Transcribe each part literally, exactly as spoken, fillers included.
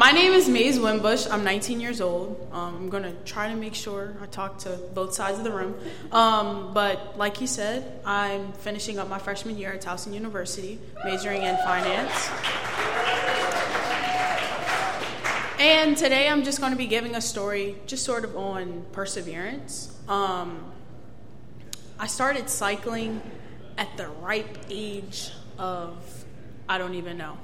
my name is Maze Wimbush. I'm nineteen years old. Um, I'm going to try to make sure I talk to both sides of the room. Um, but like he said, I'm finishing up my freshman year at Towson University, majoring in finance. And today I'm just going to be giving a story just sort of on perseverance. Um, I started cycling at the ripe age of, I don't even know.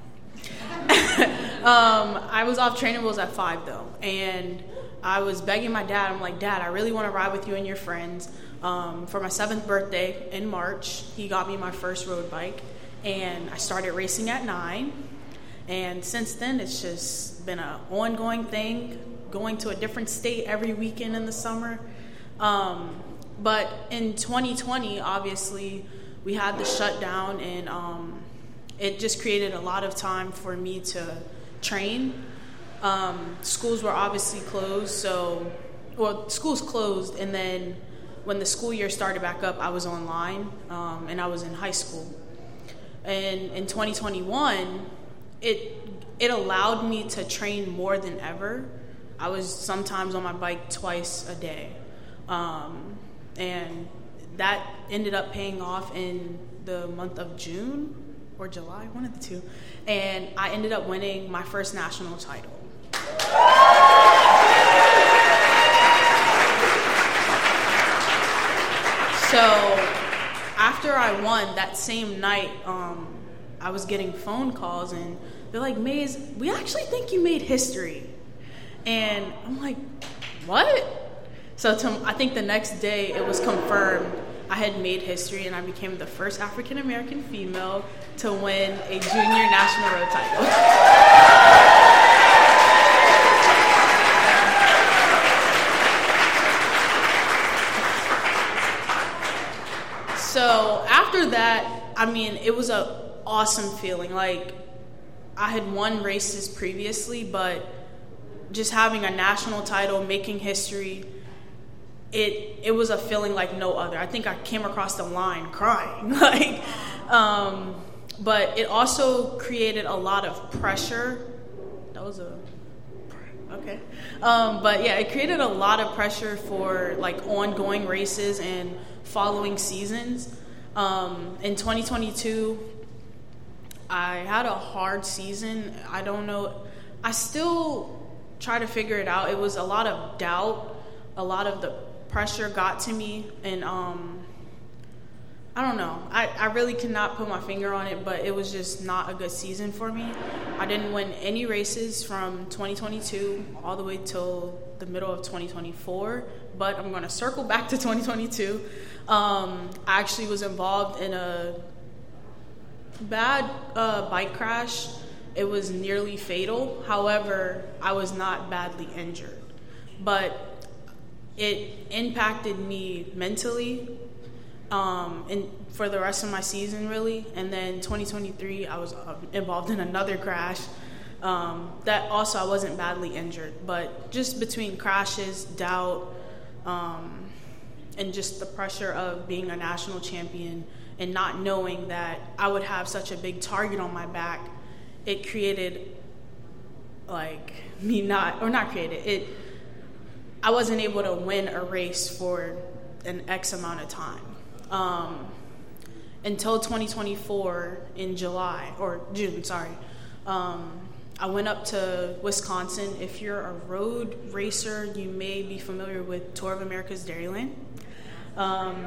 um, I was off training wheels at five though, and I was begging my dad. I'm like, Dad, I really want to ride with you and your friends. Um, for my seventh birthday in March, he got me my first road bike, and I started racing at nine. And since then, it's just been an ongoing thing, going to a different state every weekend in the summer. Um, but in twenty twenty, obviously, we had the shutdown, and um, it just created a lot of time for me to train. Um, schools were obviously closed, so, well, schools closed, and then when the school year started back up, I was online, um, and I was in high school. And in twenty twenty-one, it it allowed me to train more than ever. I was sometimes on my bike twice a day. Um, and that ended up paying off in the month of June or July, one of the two. And I ended up winning my first national title. So after I won that same night, um, I was getting phone calls, and they're like, Maze, we actually think you made history. And I'm like, what? So to, I think the next day it was confirmed I had made history, and I became the first African-American female to win a junior national road title. So after that, I mean, it was a awesome feeling. Like, I had won races previously, but just having a national title, making history, it it was a feeling like no other. I think I came across the line crying. like, um, but it also created a lot of pressure. That was a okay. Um, but yeah, it created a lot of pressure for like ongoing races and following seasons. Um, in twenty twenty-two, I had a hard season. I don't know. I still try to figure it out. It was a lot of doubt. A lot of the pressure got to me. And um, I don't know. I, I really cannot put my finger on it, but it was just not a good season for me. I didn't win any races from twenty twenty-two all the way till the middle of twenty twenty-four. But I'm going to circle back to twenty twenty-two. Um, I actually was involved in a bad uh, bike crash. It was nearly fatal. However, I was not badly injured, but it impacted me mentally um, and for the rest of my season, really. And then twenty twenty-three, I was uh, involved in another crash. Um, that also, I wasn't badly injured, but just between crashes, doubt, um, and just the pressure of being a national champion and not knowing that I would have such a big target on my back, it created, like, me not, or not created, it, I wasn't able to win a race for an X amount of time. Um, until twenty twenty-four in July, or June, sorry. Um, I went up to Wisconsin. If you're a road racer, you may be familiar with Tour of America's Dairyland. Um,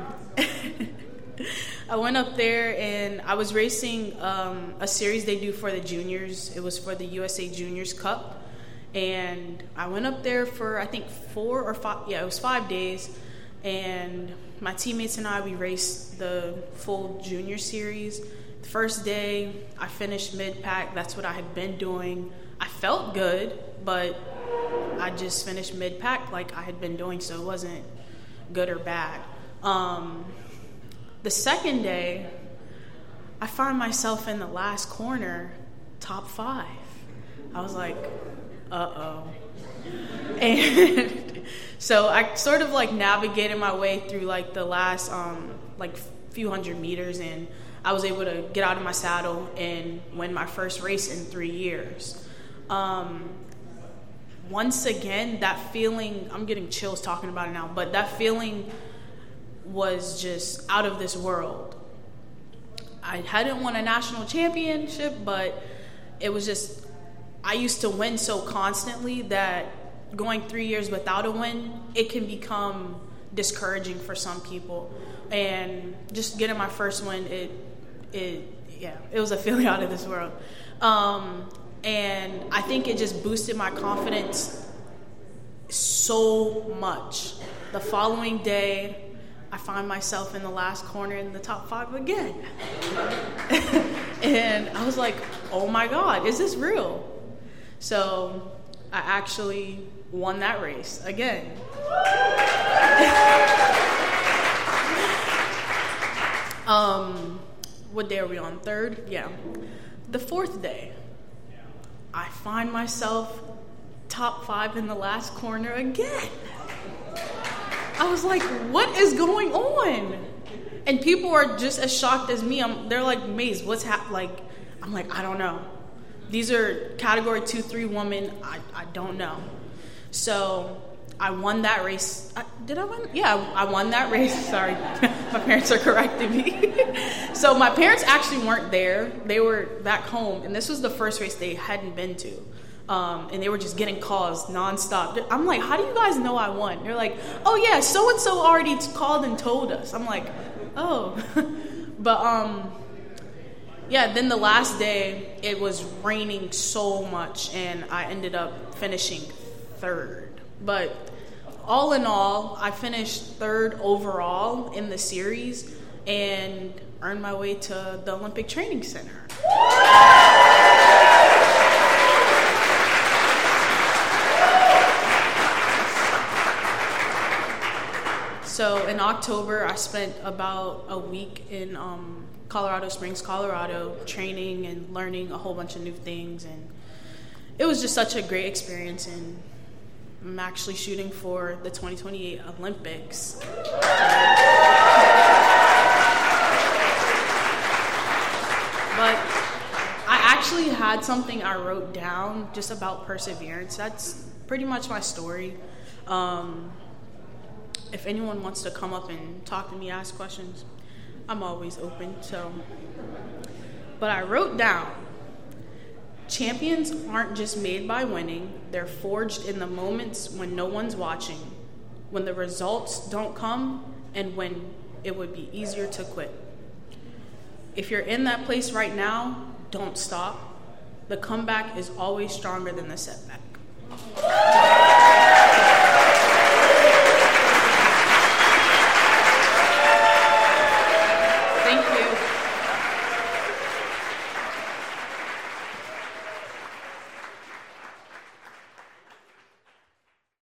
I went up there and I was racing um, a series they do for the juniors. It was for the U S A Juniors Cup. And I went up there for, I think, four or five, yeah, it was five days. And my teammates and I, we raced the full junior series. The first day, I finished mid-pack. That's what I had been doing. I felt good, but I just finished mid-pack like I had been doing, so it wasn't good or bad. Um, the second day, I find myself in the last corner, top five. I was like, uh-oh. And so I sort of like navigated my way through like the last um, like few hundred meters, and I was able to get out of my saddle and win my first race in three years. Um, once again, that feeling, I'm getting chills talking about it now, but that feeling was just out of this world. I hadn't won a national championship, but it was just, I used to win so constantly that going three years without a win, it can become discouraging for some people. And just getting my first win, it, it, yeah, it was a feeling out of this world. Um, and I think it just boosted my confidence so much. The following day, I find myself in the last corner in the top five again. And I was like, oh my God, is this real? So I actually won that race again. um, what day are we on? Third? Yeah. The fourth day, I find myself top five in the last corner again. I was like, what is going on? And people are just as shocked as me. I'm, they're like, Maze, what's happening? Like, I'm like, I don't know. These are category two, three women. I, I don't know. So I won that race. I, did I win? Yeah, I won that race. Sorry. My parents are correcting me. So my parents actually weren't there. They were back home. And this was the first race they hadn't been to. Um, and they were just getting calls nonstop. I'm like, how do you guys know I won? They're like, oh yeah, so-and-so already called and told us. I'm like, oh. But um, yeah, then the last day, it was raining so much, and I ended up finishing third. But all in all, I finished third overall in the series and earned my way to the Olympic Training Center. So in October, I spent about a week in um, Colorado Springs, Colorado, training and learning a whole bunch of new things. And it was just such a great experience. And I'm actually shooting for the twenty twenty-eight Olympics. But I actually had something I wrote down just about perseverance. That's pretty much my story. Um, If anyone wants to come up and talk to me, ask questions, I'm always open. So, but I wrote down, champions aren't just made by winning. They're forged in the moments when no one's watching, when the results don't come, and when it would be easier to quit. If you're in that place right now, don't stop. The comeback is always stronger than the setback.